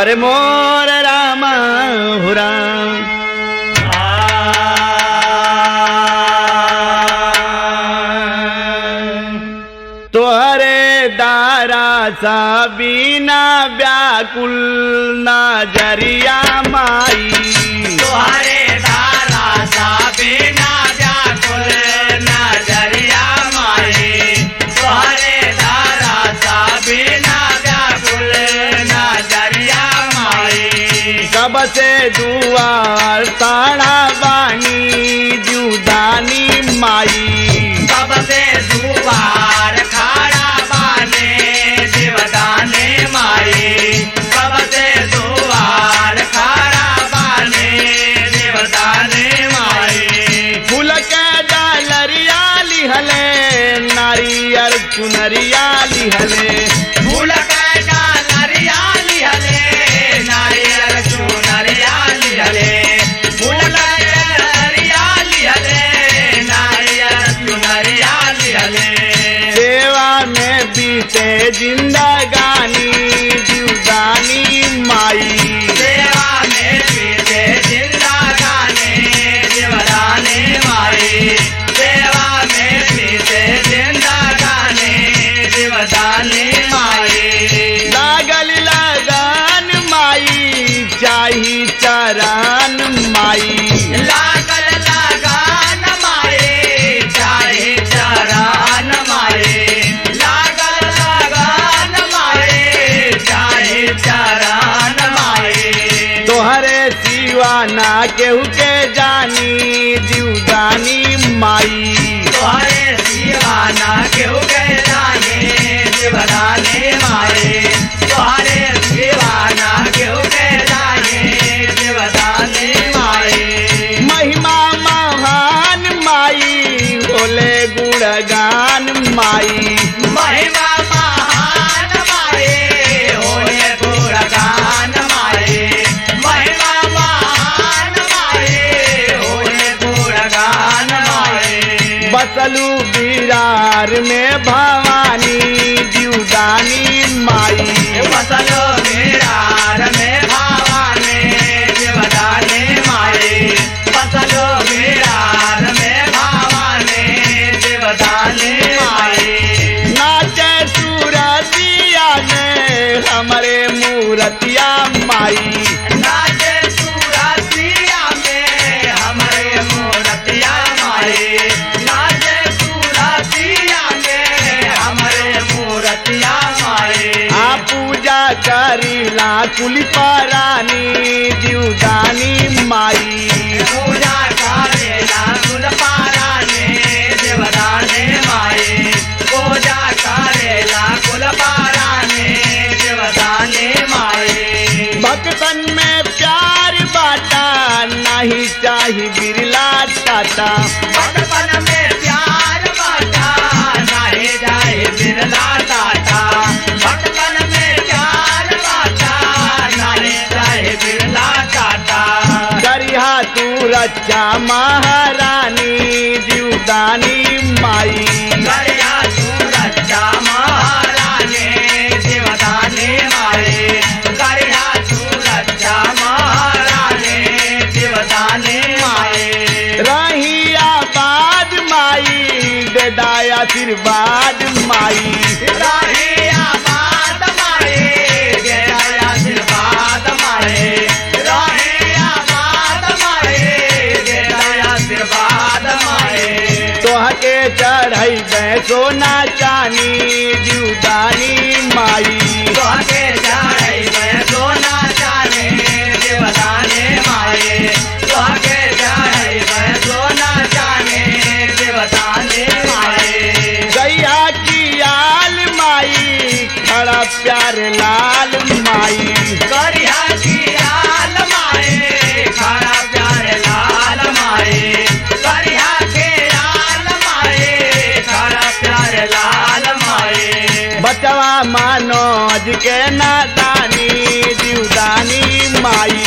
अरे मोर राम हो राम। तोहरे दारा सा बिना व्याकुल नजरिया माई। तोहरे दारा सा बिना व्याकुल नजरिया माई। तोहरे दारा सा बिना व्याकुल नजरिया माई। कब से दुआर ताड़ा बानी जुदानी माई। कब से दुआर खाड़ा बाने जीवदाने माई। कब से दुआर खाड़ा बाने जीवदाने माई। फूल के डालरिया लिहले नारियर चुनरिया लिहले। फूल के डालरिया लिहले नारियल चुनरिया लिहले। फूल के डालरिया लिहले नारियल चुनरिया लिहले। सेवा में बीते जिंदगानी जुदानी माई। सेवा में बीते जिंदगानी जीवदाने माई। सेवा में बीते जिंदगानी जीवदाने माई। लागल लगन माई चाही चरण माई। लागल लगान माई चाहे चरण माई। लागल लगान माई चाहे चरण माई। तोहरे सिवा ना केहू के जानी जुदानी माई। तोहरे दीवाना केहू के जाने जीवदाने माई। तोहरे दीवाना केहू के जाने जीवदाने माई। महिमा महान माई बोले गुणगान माई। महिमा महान माई होए गुणगान माई। महिमा महान माई होए गुणगान माई। बसलू बिरार में भवानी जुदानी माई। बसलो बिरार में भावाने जीवदाने माई। बसलो बिरार में भावाने जीवदाने माई। नाचे सूरतिया ने हमरे मूरतिया माई। नाचे सूरतिया में हमारे मूरतिया माई। नाचे सूरतिया में हमारे मूरतिया माई। आ पूजा करीला कुल परानी जुदानी माई। पूजा करेला कुल पाराने जीवदाने माई। पूजा करेला कुल पाराने जीवदाने माई। भक्तन में प्यार बाटा नहीं चाही बिरला टाटा। बचपन में प्यार बाटा नाही जाए बिरला टाटा। बचपन में प्यार बाटा नाही जाए बिरला टाटा। करिहा तू रक्षा महारानी जुदानी माई। गरिया तू रक्षा महाराने जीवदाने माई। गरिया तू रक्षा महाराने जीवदाने माई। रही आबाद माई बेदाय आशीर्वाद माई। राही आबाद माई गया आशीर्वाद माई। राही आबाद माई गया आशीर्वाद माई। तोहके चढ़ई सोना चानी जुदानी माई। तोहके चढ़ई में सोना चाने जीवदाने माई। तोहके चढ़ई में सोना चाने जीवदाने माई। गैया की आल माई खड़ा प्यार लाल माई। गरिया की आल माई खड़ा प्यार लाल माई। गरिया के आल माई खड़ा प्यार लाल माई। बचवा मनोज के नादानी जुदानी माई।